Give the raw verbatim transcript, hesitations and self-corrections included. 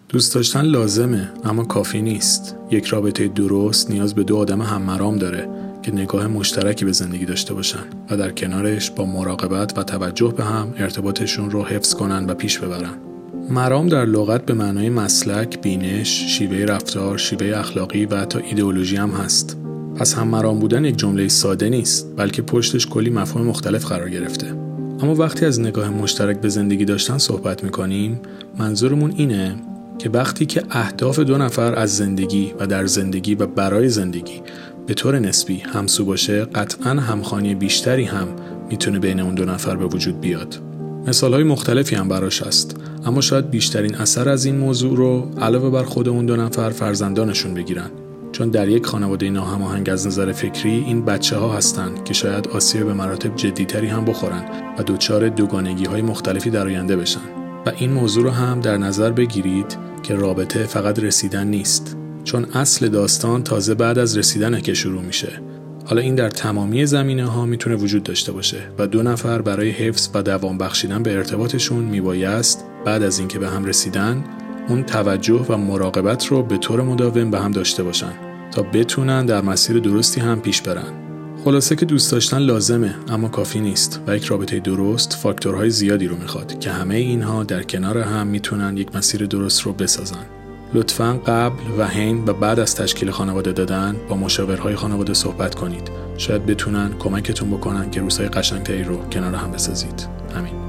دوست داشتن لازمه اما کافی نیست. یک رابطه درست نیاز به دو آدم هم‌مرام داره که نگاه مشترکی به زندگی داشته باشن و در کنارش با مراقبت و توجه به هم ارتباطشون رو حفظ کنن و پیش ببرن. مرام در لغت به معنای مسلک، بینش، شیوه رفتار، شیوه اخلاقی و حتی ایدئولوژی هم هست. پس هم‌مرام بودن یک جمله ساده نیست، بلکه پشتش کلی مفهوم مختلف قرار گرفته. اما وقتی از نگاه مشترک به زندگی داشتن صحبت می‌کنیم، منظورمون اینه که وقتی که اهداف دو نفر از زندگی و در زندگی و برای زندگی به طور نسبی همسو باشه، قطعاً همخوانی بیشتری هم میتونه بین اون دو نفر به وجود بیاد. مثال‌های مختلفی هم براش هست، اما شاید بیشترین اثر از این موضوع رو علاوه بر خود اون دو نفر فرزندانشون بگیرن، چون در یک خانواده ناهماهنگ از نظر فکری این بچه‌ها هستن که شاید آسیب به مراتب جدی‌تری هم بخورن و دچار دوگانگی‌های مختلفی در آینده بشن. و این موضوع رو هم در نظر بگیرید که رابطه فقط رسیدن نیست، چون اصل داستان تازه بعد از رسیدنه که شروع میشه. حالا این در تمامی زمینه‌ها میتونه وجود داشته باشه و دو نفر برای حفظ و دوام بخشیدن به ارتباطشون میبایست بعد از اینکه به هم رسیدن اون توجه و مراقبت رو به طور مداوم به هم داشته باشن تا بتونن در مسیر درستی هم پیش برن. خلاصه که دوست داشتن لازمه اما کافی نیست و یک رابطه درست فاکتورهای زیادی رو میخواد که همه اینها در کنار هم میتونن یک مسیر درست رو بسازن. لطفاً قبل و حین و بعد از تشکیل خانواده دادن با مشاورهای خانواده صحبت کنید. شاید بتونن کمکتون بکنن که روزهای قشنگتری رو کنار هم بسازید. همین.